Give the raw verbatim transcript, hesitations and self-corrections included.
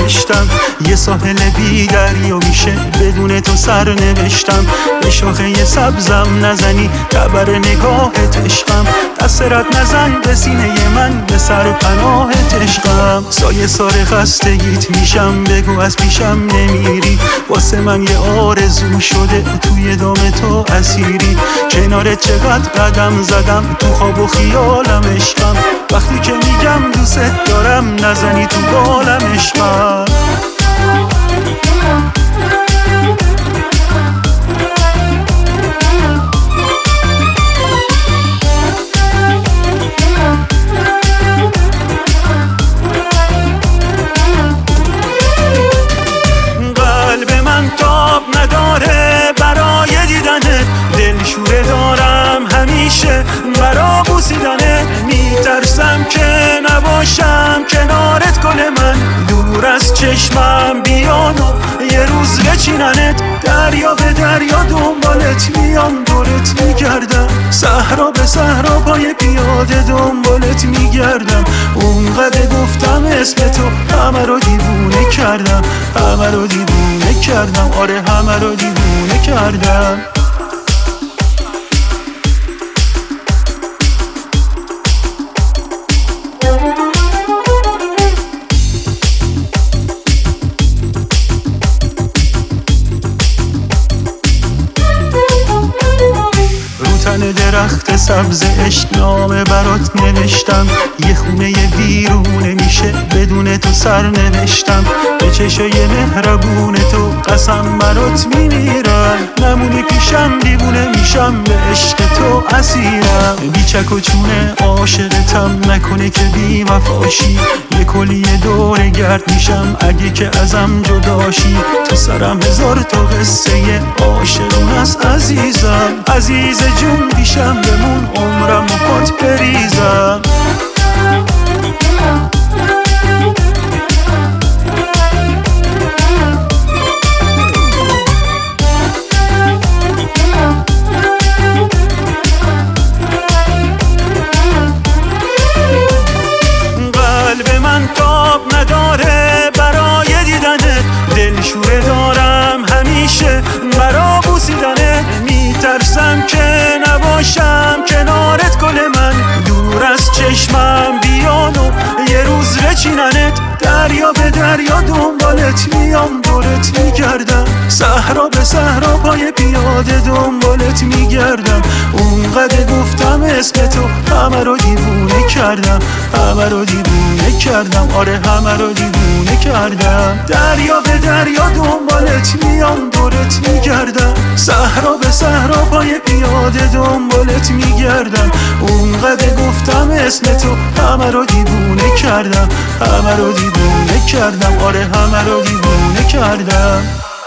نوشتم. یه ساحل بی دریا میشه بدون تو سر نوشتم. به شاخه سبزم نزنی تبر نگاهت عشقم. دست رد نزن به سینه من به سر پناهت عشقم. سایه سار خستگیت میشم بگو از پیشم نمیری. واسه من یه آرزو شده توی دام تو اسیری. کنارت چقدر قدم زدم تو خواب و خیالم عشقم. وقتی که میگم دوست دارم نزنی تو بالم عشقم. قلب من تاب نداره برای دیدنت. دلشوره دارم همیشه برا بوسیدنت. میترسم که نباشم کنارت گل من. دور از چشمم بیان و یه روز بچیننت. دریا به دریا دنبالت میام دورت میگردم. صحرا به صحرا پای پیاده دنبالت میگردم. اونقدر گفتم اسم تو همه رو دیوونه کردم. همه رو دیوونه کردم. آره همه رو دیوونه کردم. درخت سبز عشق نامه برات نوشتم. یه خونه ویرونه میشه بدون تو سر نوشتم. به چشای مهربون تو قسم برات میمیرم. نمونی پیشم دیوونه میشم به عشق تو اسیرم. بی چک و چونه عاشقتم نکنه که بی وفاشی. یه کلیه دور گرد میشم اگه که ازم جداشی. تو سرم هزار تا قصه عاشقون است عزیزم. عزیز جون پیشم بمون عمرم و پات بریزم. قلب من تاب نداره برای دیدنت. دلشوره دارم همیشه برا بوسیدنت. میترسم که نباشم کنارت گل من. دور از چشمم بیان و یه روز بچیننت. دریا به دریا دنبالت میام دورت میگردم. صحرا به صحرا پای پیاده دنبالت میگردم. اونقدر گفتم اسم تو همه رو دیوونه کردم. همه رو دیوونه کردم. آره همه رو دیوونه کردم. دریا به دریا دنبالت میام دورت میگردم. صحرا به صحرا پای پیاده دنبالت میگردم. اونقدر گفتم اسم تو همه رو دیوونه کردم. همه رو دیوونه کردم. آره همه رو دیوونه کردم.